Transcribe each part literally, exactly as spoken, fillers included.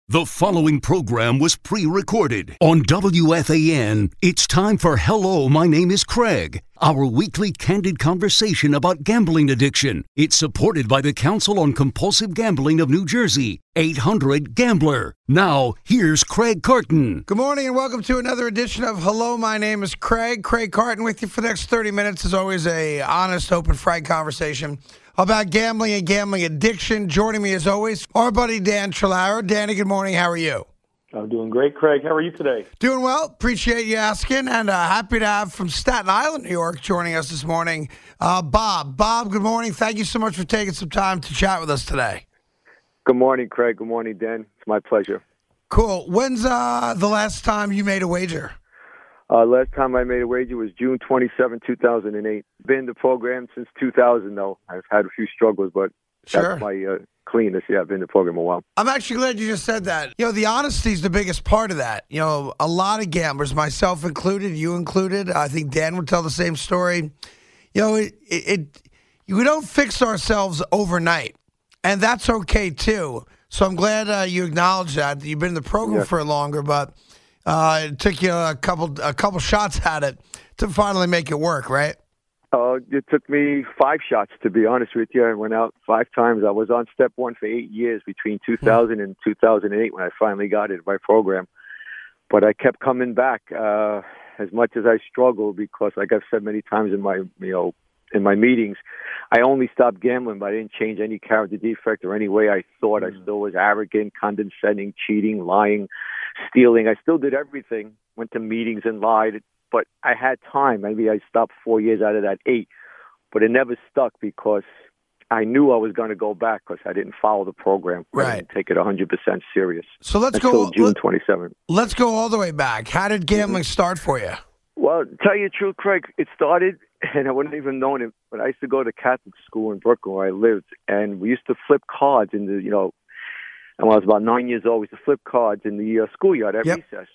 The following program was pre-recorded on W F A N. It's time for Hello, My Name is Craig, our weekly candid conversation about gambling addiction. It's supported by the Council on Compulsive Gambling of New Jersey, eight hundred gambler. Now, here's Craig Carton. Good morning and welcome to another edition of Hello, My Name is Craig. Craig Carton with you for the next thirty minutes. As always, a honest, open, frank conversation about gambling and gambling addiction. Joining me as always, our buddy Dan Trillaro. Danny, good morning. How are you? I'm doing great, Craig. How are you today? Doing well. Appreciate you asking. And uh, happy to have from Staten Island, New York, joining us this morning, uh, Bob. Bob, good morning. Thank you so much for taking some time to chat with us today. Good morning, Craig. Good morning, Dan. It's my pleasure. Cool. When's uh, the last time you made a wager? Uh, last time I made a wager was June twenty-seventh, two thousand eight. Been in the program since two thousand, though. I've had a few struggles, but Sure. that's my uh, cleanness. Yeah, I've been in the program a while. I'm actually glad you just said that. You know, the honesty is the biggest part of that. You know, a lot of gamblers, myself included, you included, I think Dan would tell the same story. You know, it, it, it we don't fix ourselves overnight, and that's okay, too. So I'm glad uh, you acknowledge that. You've been in the program Yes. for longer, but uh, it took you a couple a couple shots at it to finally make it work, right? Uh, it took me five shots, to be honest with you. I went out five times. I was on step one for eight years between two thousand and two thousand eight when I finally got it in my program. But I kept coming back uh, as much as I struggled because, like I've said many times in my, you know, in my meetings, I only stopped gambling, but I didn't change any character defect or any way I thought. I still was arrogant, condescending, cheating, lying, stealing. I still did everything, went to meetings and lied. But I had time. Maybe I stopped four years out of that eight. But it never stuck because I knew I was going to go back because I didn't follow the program. I Right. didn't take it one hundred percent serious. So let's Until go. June Let, twenty-seventh. let's go all the way back. How did gambling start for you? Well, to tell you the truth, Craig, it started, and I wouldn't even known it, but I used to go to Catholic school in Brooklyn where I lived, and we used to flip cards in the, you know, and when I was about nine years old, we used to flip cards in the uh, schoolyard at Yep. recess.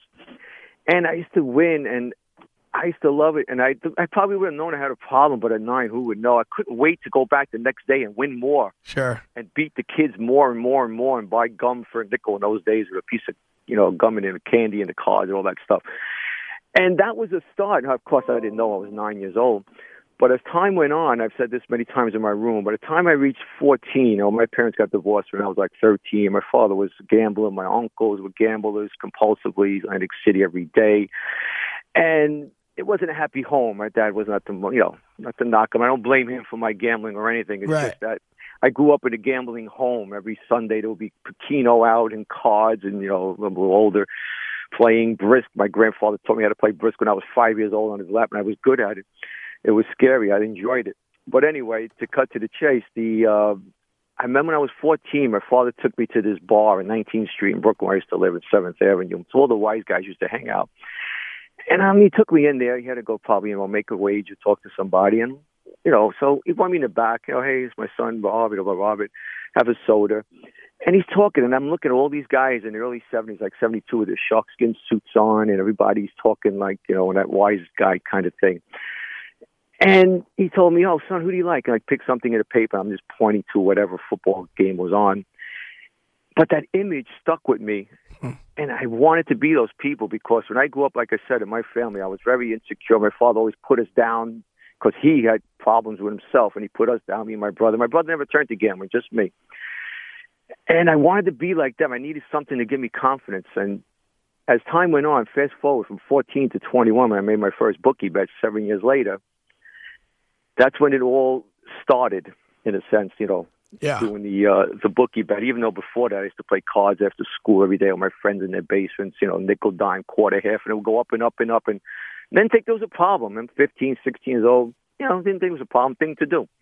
And I used to win, and I used to love it, and I, I probably would have known I had a problem, but at nine, who would know? I couldn't wait to go back the next day and win more Sure. and beat the kids more and more and more and buy gum for a nickel in those days with a piece of, you know, gum and candy and the cards and all that stuff. And that was a start. Now, of course, I didn't know I was nine years old. But as time went on, I've said this many times in my room, by the time I reached fourteen, you know, my parents got divorced when I was like thirteen. My father was a gambler. My uncles were gamblers compulsively, Atlantic City every day. And it wasn't a happy home. My dad was not the, you know, not to knock him. I don't blame him for my gambling or anything. It's Right. just that I grew up in a gambling home. Every Sunday there would be Keno out and cards and, you know, a little older, playing brisk. My grandfather taught me how to play brisk when I was five years old on his lap, and I was good at it. It was scary. I enjoyed it. But anyway, to cut to the chase, the uh, I remember when I was fourteen, my father took me to this bar in nineteenth Street in Brooklyn where I used to live at seventh Avenue. It's all the wise guys used to hang out. And um, he took me in there. He had to go probably, you know, make a wager, talk to somebody. And, you know, so he brought me in the back. You know, hey, it's my son, Robert, or Robert, have a soda. And he's talking, and I'm looking at all these guys in the early seventies, like seventy-two, with their sharkskin suits on, and everybody's talking like, you know, that wise guy kind of thing. And he told me, oh, son, who do you like? And I picked something in the paper. I'm just pointing to whatever football game was on. But that image stuck with me, and I wanted to be those people because when I grew up, like I said, in my family, I was very insecure. My father always put us down because he had problems with himself, and he put us down, me and my brother. My brother never turned to gambling, just me. And I wanted to be like them. I needed something to give me confidence. And as time went on, fast forward from fourteen to twenty-one, when I made my first bookie bet seven years later, that's when it all started, in a sense, you know, Yeah. doing the uh, the bookie bet. Even though before that I used to play cards after school every day with my friends in their basements, you know, nickel, dime, quarter, half, and it would go up and up and up. And then think there was a problem. I'm fifteen, sixteen years old, you know, didn't think it was a problem thing to do.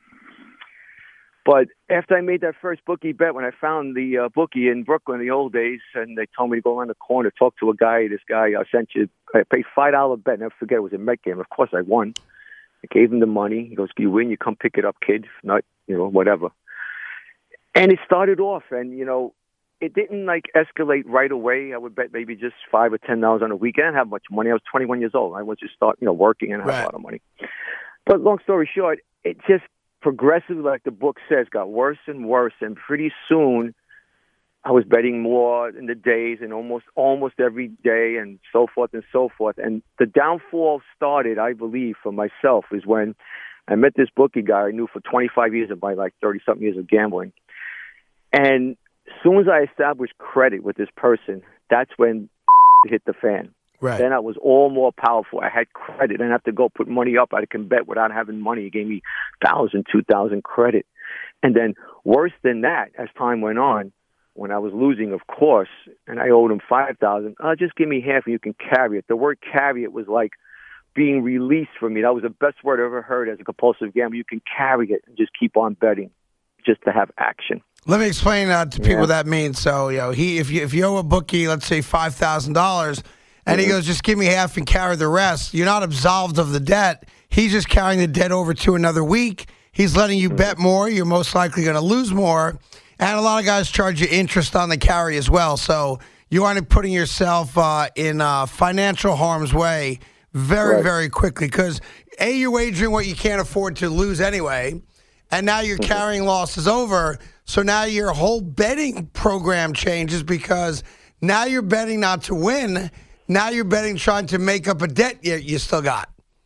But after I made that first bookie bet, when I found the uh, bookie in Brooklyn in the old days, and they told me to go around the corner, talk to a guy, this guy, I sent you, I paid five dollars bet, never forget, it was a Met game. Of course I won. I gave him the money. He goes, you win, you come pick it up, kid. If not, you know, whatever. And it started off, and, you know, it didn't, like, escalate right away. I would bet maybe just five or ten dollars on a weekend. I didn't have much money. I was twenty-one years old. I was just start, you know, working and I had Right. a lot of money. But long story short, it just progressively, like the book says, got worse and worse. And pretty soon, I was betting more in the days and almost almost every day and so forth and so forth. And the downfall started, I believe, for myself is when I met this bookie guy I knew for twenty-five years of my like thirty-something years of gambling. And as soon as I established credit with this person, that's when it hit the fan. Right. Then I was all more powerful. I had credit. I didn't have to go put money up. I can bet without having money. He gave me one thousand, two thousand credit. And then worse than that, as time went on, when I was losing, of course, and I owed him five thousand dollars, uh, just give me half and you can carry it. The word carry it was like being released from me. That was the best word I ever heard as a compulsive gambler. You can carry it and just keep on betting just to have action. Let me explain uh, to people Yeah. what that means. So, you know, he if you if you owe a bookie, let's say five thousand dollars, and he goes, just give me half and carry the rest, you're not absolved of the debt. He's just carrying the debt over to another week. He's letting you bet more. You're most likely going to lose more. And a lot of guys charge you interest on the carry as well. So you wind up putting yourself uh, in uh, financial harm's way very, Right. very quickly. Because, A, you're wagering what you can't afford to lose anyway. And now you're carrying losses over. So now your whole betting program changes because now you're betting not to win. Now you're betting trying to make up a debt you, you still got.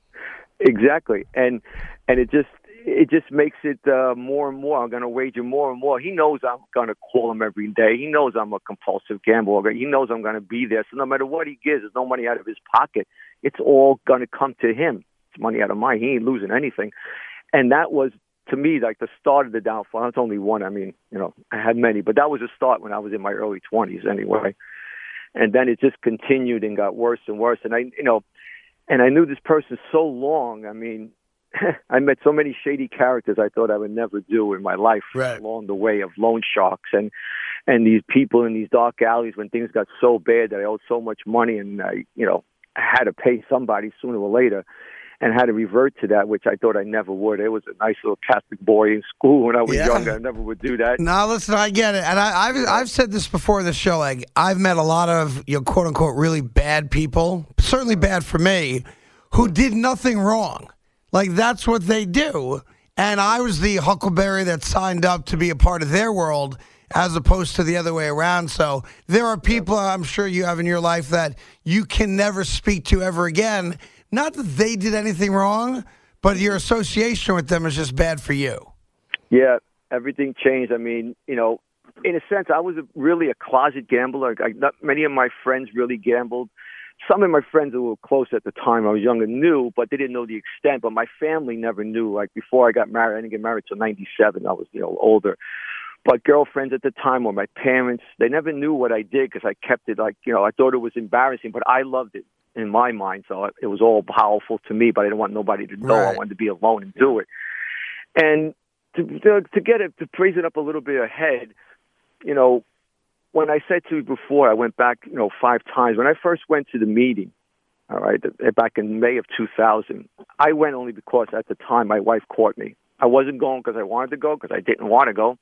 Exactly, and and it just it just makes it uh, more and more. I'm going to wager more and more. He knows I'm going to call him every day. He knows I'm a compulsive gambler. He knows I'm going to be there. So no matter what he gives, there's no money out of his pocket. It's all going to come to him. It's money out of mine. He ain't losing anything. And that was, to me, like the start of the downfall. That's only one. I mean, you know, I had many, but that was a start when I was in my early twenties anyway. And then it just continued and got worse and worse. And I, you know, and I knew this person so long. I mean, I met so many shady characters I thought I would never do in my life Right. along the way of loan sharks and and these people in these dark alleys when things got so bad that I owed so much money and I, you know, I had to pay somebody sooner or later. And had to revert to that, which I thought I never would. It was a nice little Catholic boy in school when I was Yeah. younger. I never would do that. No, listen, I get it, and I, I've I've said this before in the show. Like I've met a lot of you know, quote unquote really bad people, certainly bad for me, who did nothing wrong. Like that's what they do, and I was the huckleberry that signed up to be a part of their world, as opposed to the other way around. So there are people I'm sure you have in your life that you can never speak to ever again. Not that they did anything wrong, but your association with them is just bad for you. Yeah, everything changed. I mean, you know, in a sense, I was a, really a closet gambler. I, not many of my friends really gambled. Some of my friends who were close at the time I was younger knew, but they didn't know the extent. But my family never knew. Like before I got married, I didn't get married till ninety-seven. I was, you know, older. But girlfriends at the time or my parents, they never knew what I did because I kept it like, you know, I thought it was embarrassing, but I loved it in my mind. So it was all powerful to me, but I didn't want nobody to know. Right. I wanted to be alone and do it. And to, to, to get it, to praise it up a little bit ahead, you know, when I said to you before, I went back, you know, five times. When I first went to the meeting, all right, back in May of two thousand, I went only because at the time my wife caught me. I wasn't going because I wanted to go, because I didn't want to go.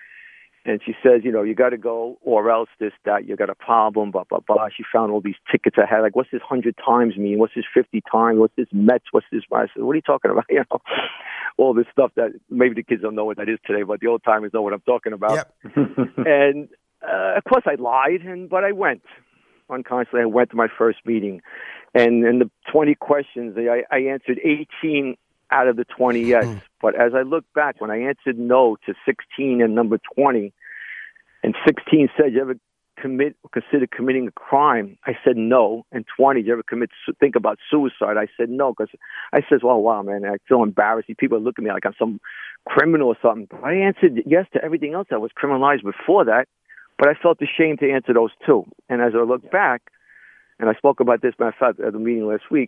And she says, you know, you got to go or else this, that, you got a problem, blah, blah, blah. She found all these tickets I had. Like, what's this one hundred times mean? What's this fifty times? What's this Mets? What's this? I said, what are you talking about? You know, all this stuff that maybe the kids don't know what that is today, but the old timers know what I'm talking about. Yep. And, uh, of course, I lied, and but I went. Unconsciously, I went to my first meeting. And in the twenty questions, I, I answered eighteen out of the twenty yes. But as I look back, when I answered no to sixteen and number twenty, and sixteen said, you ever commit, consider committing a crime? I said no. And twenty, you ever commit, think about suicide? I said no, because I says, well, wow, man, I feel embarrassed. People are looking at me like I'm some criminal or something. But I answered yes to everything else that was criminalized before that. But I felt ashamed to answer those two. And as I look back, and I spoke about this, matter of fact, at the meeting last week,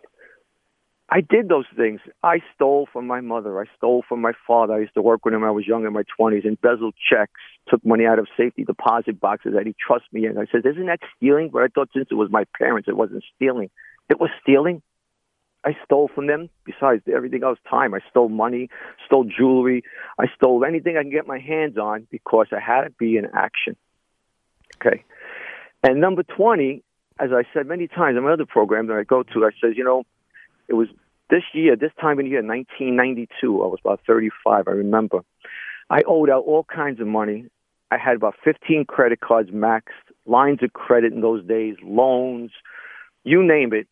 I did those things. I stole from my mother. I stole from my father. I used to work with him when I was young in my twenties, embezzled checks, took money out of safety deposit boxes that he trusts me in. I said, isn't that stealing? But I thought since it was my parents, it wasn't stealing. It was stealing. I stole from them. Besides everything else, time. I stole money, stole jewelry. I stole anything I can get my hands on because I had to be in action. Okay. And number twenty, as I said many times in my other program that I go to, I says, you know, it was this year, this time in the year, nineteen ninety-two. I was about thirty-five, I remember. I owed out all kinds of money, I had about fifteen credit cards maxed, lines of credit in those days, loans, you name it.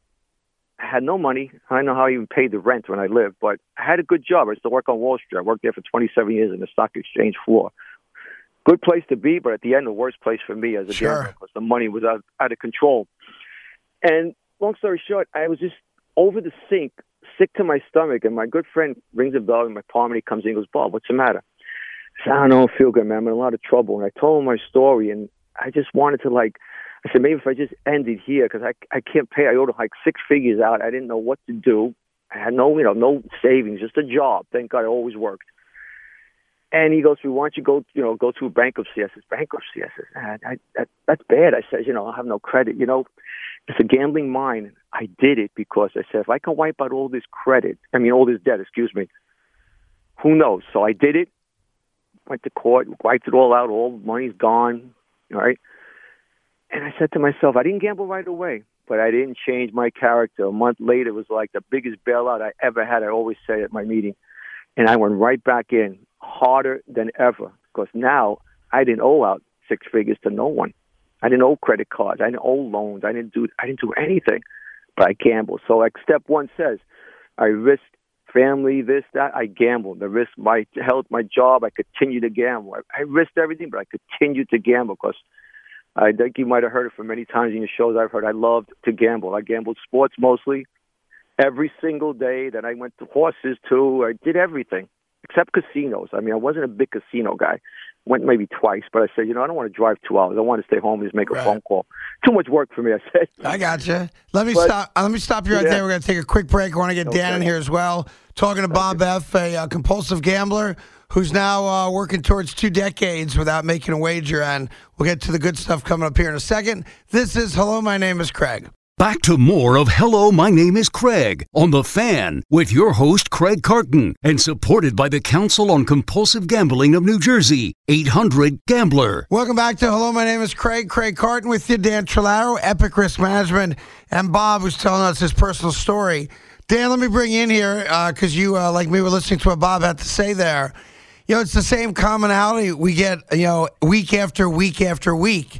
I had no money. I don't know how I even paid the rent when I lived, but I had a good job. I used to work on Wall Street. I worked there for twenty-seven years in the stock exchange floor. Good place to be, but at the end, the worst place for me as a Sure. gambler because the money was out, out of control. And long story short, I was just over the sink, sick to my stomach, and my good friend rings a bell in my apartment. He comes in and goes, Bob, what's the matter? I said, I don't know, I feel good, man. I'm in a lot of trouble. And I told him my story, and I just wanted to, like, I said, maybe if I just ended here, because I, I can't pay. I owed like six figures out. I didn't know what to do. I had no, you know, no savings, just a job. Thank God it always worked. And he goes, well, why don't you go, you know, go through bankruptcy? I said, bankruptcy? I said, I, I, that, that's bad. I said, you know, I have no credit. You know, it's a gambling mind. I did it because I said, if I can wipe out all this credit, I mean, all this debt, excuse me, who knows? So I did it, went to court, wiped it all out, all the money's gone, all right? And I said to myself, I didn't gamble right away, but I didn't change my character. A month later, it was like the biggest bailout I ever had. I always say at my meeting. And I went right back in, harder than ever, because now I didn't owe out six figures to no one. I didn't owe credit cards. I didn't owe loans. I didn't do I didn't do anything, but I gambled. So like step one says, I risked family, this, that. I gambled. I risked my health, my job. I continued to gamble. I, I risked everything, but I continued to gamble because I think you might have heard it from many times in your shows I've heard. I loved to gamble. I gambled sports mostly. Every single day that I went to horses too, I did everything except casinos. I mean, I wasn't a big casino guy. Went maybe twice, but I said, you know, I don't want to drive two hours. I want to stay home and just make a Right. phone call. Too much work for me, I said. I got you. Let me But- stop. uh, Let me stop you right Yeah. there. We're going to take a quick break. I want to get Dan in Okay. here as well. Talking to Bob F., a uh, compulsive gambler who's now uh, working towards two decades without making a wager. And we'll get to the good stuff coming up here in a second. This is Hello, my name is Craig. Back to more of Hello, My Name is Craig on The Fan with your host, Craig Carton, and supported by the Council on Compulsive Gambling of New Jersey, eight hundred gambler. Welcome back to Hello, my name is Craig. Craig Carton with you, Dan Trelaro, Epic Risk Management, and Bob, who's telling us his personal story. Dan, let me bring you in here because you, uh, like me, were listening to what Bob had to say there. You know, it's the same commonality we get, you know, week after week after week.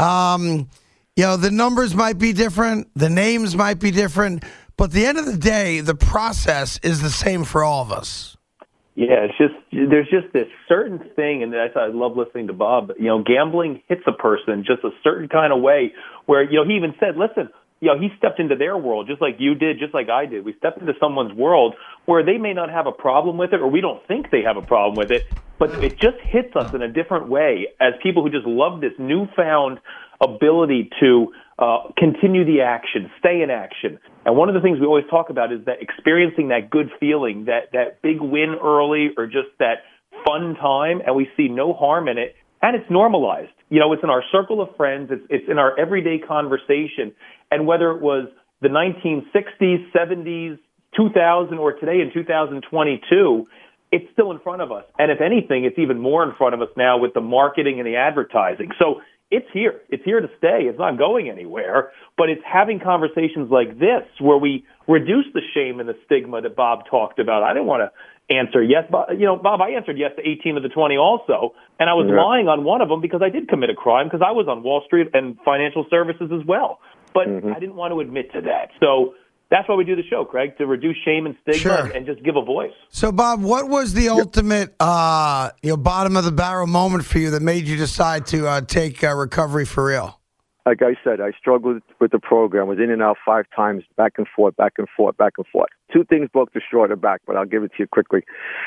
Um, you know, the numbers might be different, the names might be different, but at the end of the day, the process is the same for all of us. Yeah, it's just there's just this certain thing, and that's I love listening to Bob. You know, gambling hits a person just a certain kind of way where, you know, he even said, listen, you know, he stepped into their world just like you did, just like I did. We stepped into someone's world where they may not have a problem with it, or we don't think they have a problem with it, but it just hits us in a different way as people who just love this newfound ability to uh, continue the action, stay in action. And one of the things we always talk about is that experiencing that good feeling, that, that big win early or just that fun time, and we see no harm in it. And it's normalized. You know, it's in our circle of friends. It's, it's in our everyday conversation. And whether it was the nineteen sixties, seventies, two thousand, or today in two thousand twenty-two, it's still in front of us. And if anything, it's even more in front of us now with the marketing and the advertising. So it's here. It's here to stay. It's not going anywhere. But it's having conversations like this where we reduce the shame and the stigma that Bob talked about. I didn't want to answer yes. Bob, you know, Bob, I answered yes to eighteen of the twenty also. And I was Yeah. lying on one of them because I did commit a crime because I was on Wall Street and financial services as well. But Mhm. I didn't want to admit to that. So that's why we do the show, Craig, to reduce shame and stigma Sure. and, and just give a voice. So, Bob, what was the ultimate, uh, you know, bottom of the barrel moment for you that made you decide to uh, take uh, recovery for real? Like I said, I struggled with the program, was in and out five times, back and forth, back and forth, back and forth. Two things broke the straw at the back, but I'll give it to you quickly.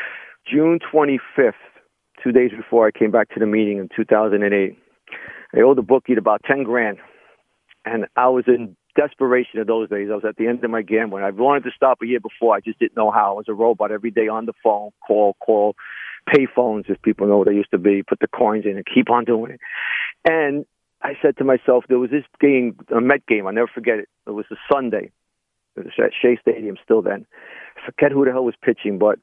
June twenty-fifth, two days before I came back to the meeting in two thousand eight, I owed the bookie about ten grand. And I was in desperation of those days. I was at the end of my gambling. I wanted to stop a year before. I just didn't know how. I was a robot every day on the phone, call, call, pay phones, if people know what they used to be, put the coins in and keep on doing it. And I said to myself, there was this game, a Met game, I'll never forget it. It was a Sunday. It was at Shea Stadium still then. I forget who the hell was pitching, but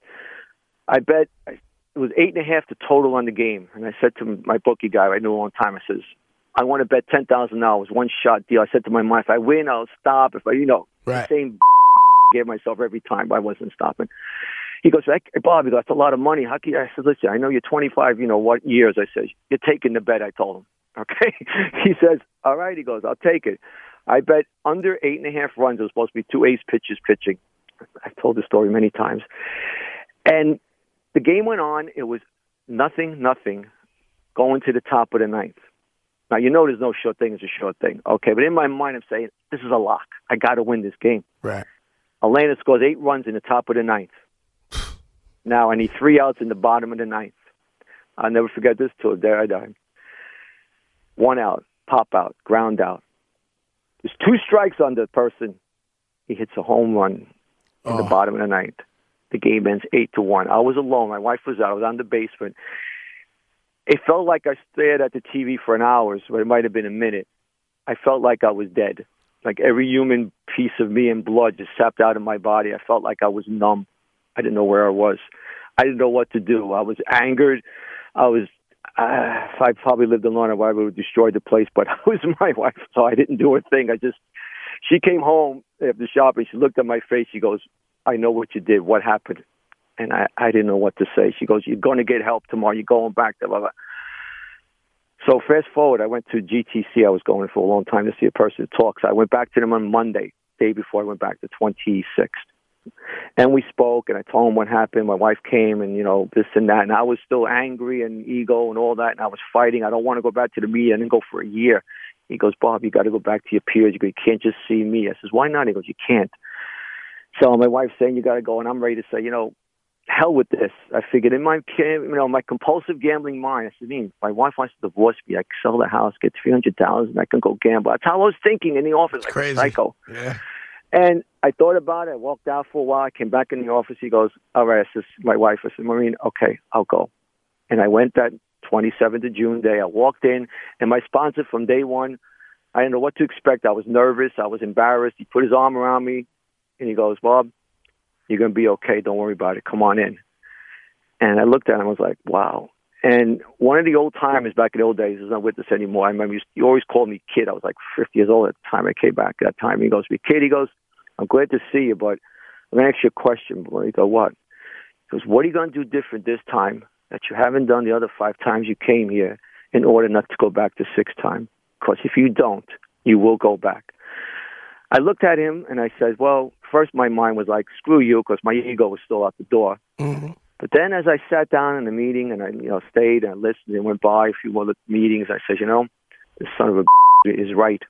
I bet it was eight and a half to total on the game. And I said to my bookie guy, I knew a long time, I says, I want to bet ten thousand dollars, one shot deal. I said to my mind, if I win, I'll stop. If I, you know, Right. the same gave myself every time, but I wasn't stopping. He goes, hey, Bobby, that's a lot of money. How can you? I said, listen, I know you're twenty-five, you know, what years? I said, you're taking the bet, I told him. Okay? He says, all right. He goes, I'll take it. I bet under eight and a half runs. It was supposed to be two ace pitchers pitching. I've told this story many times. And the game went on. It was nothing, nothing, going to the top of the ninth. Now, you know there's no short thing. It's a short thing. Okay, but in my mind, I'm saying, this is a lock. I got to win this game. Right. Atlanta scores eight runs in the top of the ninth. Now, I need three outs in the bottom of the ninth. I'll never forget this till the day I die. One out, pop out, ground out. There's two strikes on the person. He hits a home run in oh. the bottom of the ninth. The game ends eight to one. I was alone. My wife was out. I was on the basement. It felt like I stared at the T V for an hour, but it might have been a minute. I felt like I was dead. Like every human piece of me and blood just sapped out of my body. I felt like I was numb. I didn't know where I was. I didn't know what to do. I was angered. I was, uh, if I probably lived alone, I would have destroyed the place, but I was my wife, so I didn't do a thing. I just, she came home after shopping. She looked at my face. She goes, I know what you did. What happened? And I, I didn't know what to say. She goes, you're going to get help tomorrow. You're going back. Blah, blah, blah. So fast forward, I went to G T C. I was going for a long time to see a person to talk. So I went back to them on Monday, day before I went back, the twenty-sixth. And we spoke, and I told him what happened. My wife came, and, you know, this and that. And I was still angry and ego and all that, and I was fighting. I don't want to go back to the media. I didn't go for a year. He goes, Bob, you got to go back to your peers. You can't just see me. I says, why not? He goes, you can't. So my wife's saying, you got to go. And I'm ready to say, you know, hell with this. I figured in my, you know, my compulsive gambling mind, I said, mean, my wife wants to divorce me. I can sell the house, get three hundred thousand dollars, and I can go gamble. That's how I was thinking in the office, it's like crazy. a psycho. Yeah. And I thought about it. I walked out for a while. I came back in the office. He goes, all right. I said, my wife, I said, Maureen, okay, I'll go. And I went that twenty-seventh of June day. I walked in, and my sponsor from day one, I didn't know what to expect. I was nervous. I was embarrassed. He put his arm around me, and he goes, Bob, you're going to be okay. Don't worry about it. Come on in. And I looked at him. I was like, wow. And one of the old timers back in the old days is not with us anymore. I remember he always called me kid. I was like fifty years old at the time I came back that time. He goes, kid, he goes, I'm glad to see you, but I'm going to ask you a question. He goes, what? He goes, what are you going to do different this time that you haven't done the other five times you came here in order not to go back the sixth time? Because if you don't, you will go back. I looked at him and I said, well, first my mind was like, screw you, because my ego was still out the door. Mm-hmm. But then as I sat down in the meeting and I, you know, stayed and listened and went by a few other meetings, I said, you know, this son of a is right.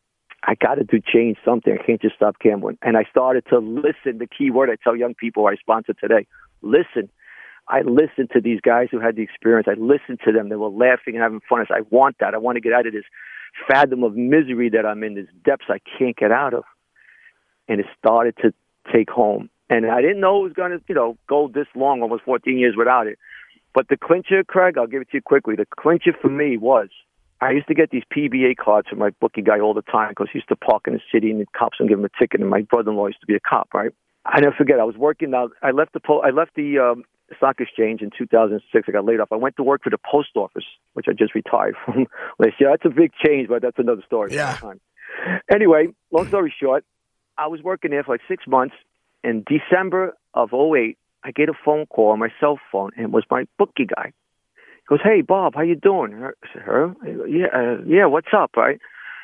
I got to do change something. I can't just stop gambling. And I started to listen. The key word I tell young people I sponsor today, listen. I listened to these guys who had the experience. I listened to them. They were laughing and having fun. I said, I want that. I want to get out of this fathom of misery that I'm in, this depths I can't get out of. And it started to take home. And I didn't know it was going to, you know, go this long, almost fourteen years without it. But the clincher, Craig, I'll give it to you quickly. The clincher for me was, I used to get these P B A cards from my bookie guy all the time because he used to park in the city and the cops would give him a ticket. And my brother-in-law used to be a cop, right? I never forget. I was working out. I left the po- I left the um, stock exchange in two thousand six. I got laid off. I went to work for the post office, which I just retired from last year. That's a big change, but that's another story. Yeah. Anyway, long story short, I was working there for like six months. In December of oh eight, I get a phone call on my cell phone, and it was my bookie guy. He goes, hey, Bob, how you doing? I said, her? Yeah, uh, yeah, what's up, right?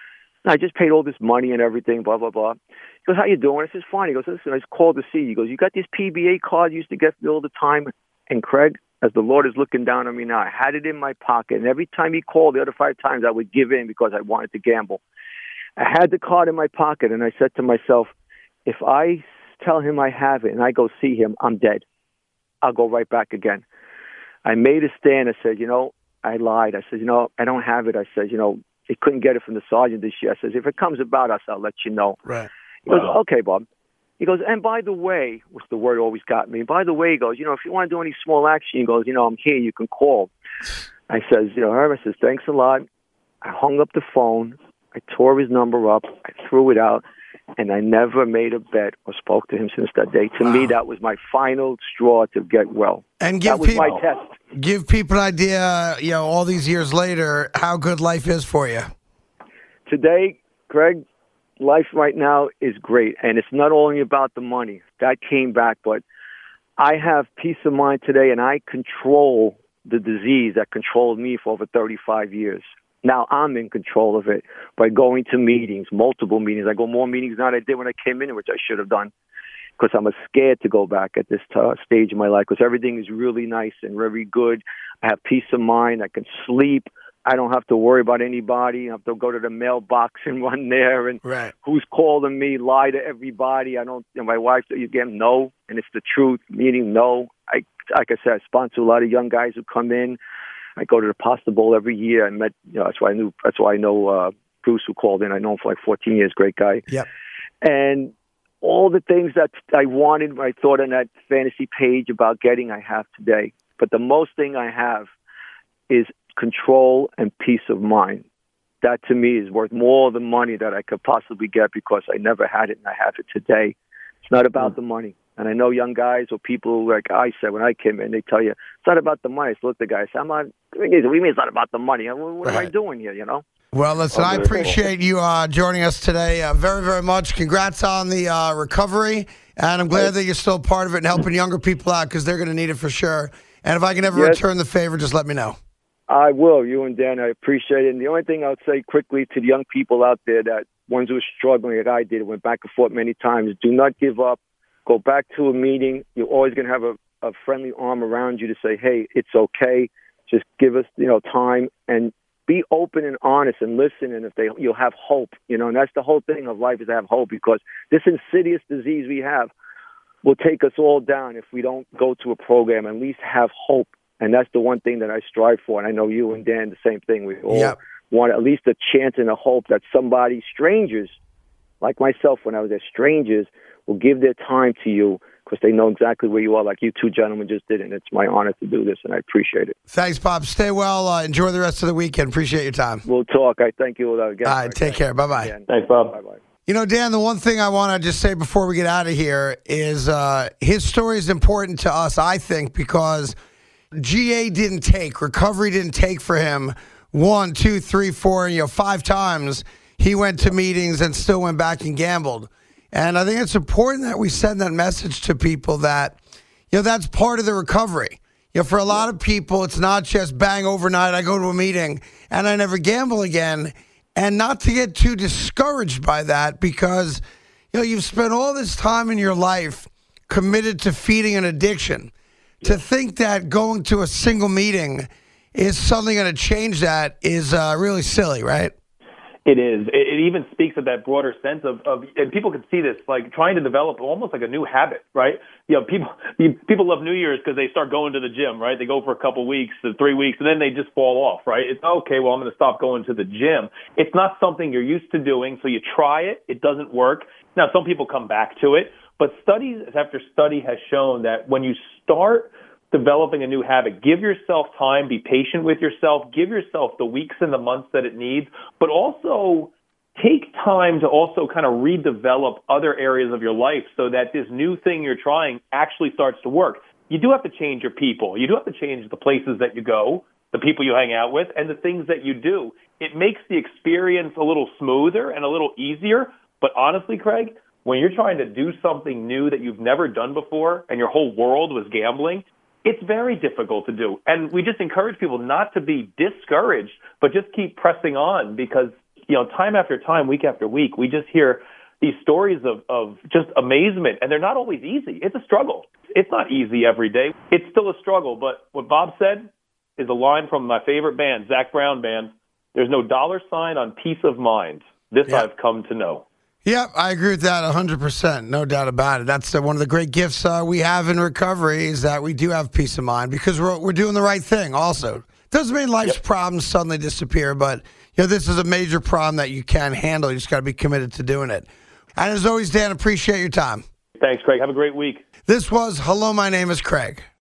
I just paid all this money and everything, blah, blah, blah. He goes, how you doing? I said, fine. He goes, listen, I just called to see you. He goes, you got this P B A card you used to get me all the time? And Craig, as the Lord is looking down on me now, I had it in my pocket. And every time he called, the other five times, I would give in because I wanted to gamble. I had the card in my pocket, and I said to myself, if I tell him I have it and I go see him, I'm dead. I'll go right back again. I made a stand. I said, you know, I lied. I said, you know, I don't have it. I said, you know, he couldn't get it from the sergeant this year. I said, if it comes about us, I'll let you know. Right. He goes, okay, Bob. He goes, and by the way, which the word always got me, by the way, he goes, you know, if you want to do any small action, he goes, you know, I'm here, you can call. I says, you know, Herb, I says, thanks a lot. I hung up the phone. I tore his number up. I threw it out. And I never made a bet or spoke to him since that day. To wow. me, that was my final straw to get well. And give that was people, my test. Give people an idea, you know, all these years later, how good life is for you. Today, Greg, life right now is great. And it's not only about the money. That came back, but I have peace of mind today, and I control the disease that controlled me for over thirty-five years. Now I'm in control of it by going to meetings, multiple meetings. I go more meetings now than I did when I came in, which I should have done, because I'm scared to go back at this uh, stage of my life, because everything is really nice and very good. I have peace of mind. I can sleep. I don't have to worry about anybody. I have to go to the mailbox and run there and right. who's calling me, lie to everybody. I don't, and my wife, again, no, and it's the truth, meaning no. I, like I said, I sponsor a lot of young guys who come in. I go to the Pasta Bowl every year. I met, you know, that's why I knew, that's why I know uh, Bruce, who called in. I know him for like fourteen years, great guy. Yep. And all the things that I wanted, I thought on that fantasy page about getting, I have today. But the most thing I have is control and peace of mind. That to me is worth more than money that I could possibly get, because I never had it and I have it today. It's not about the money. And I know young guys or people, like I said when I came in, they tell you, it's not about the money. So look, the guy said, I'm not, what do you mean it's not about the money? What right. am I doing here, you know? Well, listen, I appreciate you uh, joining us today uh, very, very much. Congrats on the uh, recovery, and I'm glad that you're still part of it and helping younger people out, because they're going to need it for sure. And if I can ever yes. return the favor, just let me know. I will. You and Dan, I appreciate it. And the only thing I would say quickly to the young people out there, that ones who are struggling like I did, went back and forth many times, do not give up. Go back to a meeting. You're always going to have a, a friendly arm around you to say, hey, it's okay. Just give us, you know, time, and be open and honest and listen. And if they, you'll have hope, you know, and that's the whole thing of life, is to have hope, because this insidious disease we have will take us all down if we don't go to a program, at least have hope. And that's the one thing that I strive for. And I know you and Dan, the same thing. We all yep. want at least a chance and a hope that somebody, strangers, like myself when I was there, strangers will give their time to you, because they know exactly where you are, like you two gentlemen just did. And it's my honor to do this, and I appreciate it. Thanks, Bob. Stay well. Uh, enjoy the rest of the weekend. Appreciate your time. We'll talk. I thank you again. All right, take care. Bye-bye. Again. Thanks, Bob. Bye-bye. You know, Dan, the one thing I want to just say before we get out of here is uh, his story is important to us, I think, because G A didn't take, recovery didn't take for him one, two, three, four, you know, five times. He went to meetings and still went back and gambled. And I think it's important that we send that message to people that, you know, that's part of the recovery. You know, for a lot of people, it's not just bang overnight, I go to a meeting and I never gamble again. And not to get too discouraged by that, because, you know, you've spent all this time in your life committed to feeding an addiction. Yeah. To think that going to a single meeting is suddenly going to change that is uh, really silly, right? It is. It, it even speaks of that broader sense of, of, and people can see this, like trying to develop almost like a new habit, right? You know, people people love New Year's because they start going to the gym, right? They go for a couple weeks, or three weeks, and then they just fall off, right? It's okay, well, I'm going to stop going to the gym. It's not something you're used to doing, so you try it. It doesn't work. Now, some people come back to it, but studies after study has shown that when you start developing a new habit, give yourself time, be patient with yourself, give yourself the weeks and the months that it needs, but also take time to also kind of redevelop other areas of your life so that this new thing you're trying actually starts to work. You do have to change your people. You do have to change the places that you go, the people you hang out with, and the things that you do. It makes the experience a little smoother and a little easier, but honestly, Craig, when you're trying to do something new that you've never done before and your whole world was gambling, it's very difficult to do. And we just encourage people not to be discouraged, but just keep pressing on, because, you know, time after time, week after week, we just hear these stories of, of just amazement, and they're not always easy. It's a struggle. It's not easy every day. It's still a struggle. But what Bob said is a line from my favorite band, Zac Brown Band. There's no dollar sign on peace of mind. This yeah. I've come to know. Yep, I agree with that one hundred percent. No doubt about it. That's uh, one of the great gifts uh, we have in recovery, is that we do have peace of mind, because we're, we're doing the right thing also. Doesn't mean life's yep. problems suddenly disappear, but you know, this is a major problem that you can handle. You just got to be committed to doing it. And as always, Dan, appreciate your time. Thanks, Craig. Have a great week. This was Hello, My Name is Craig.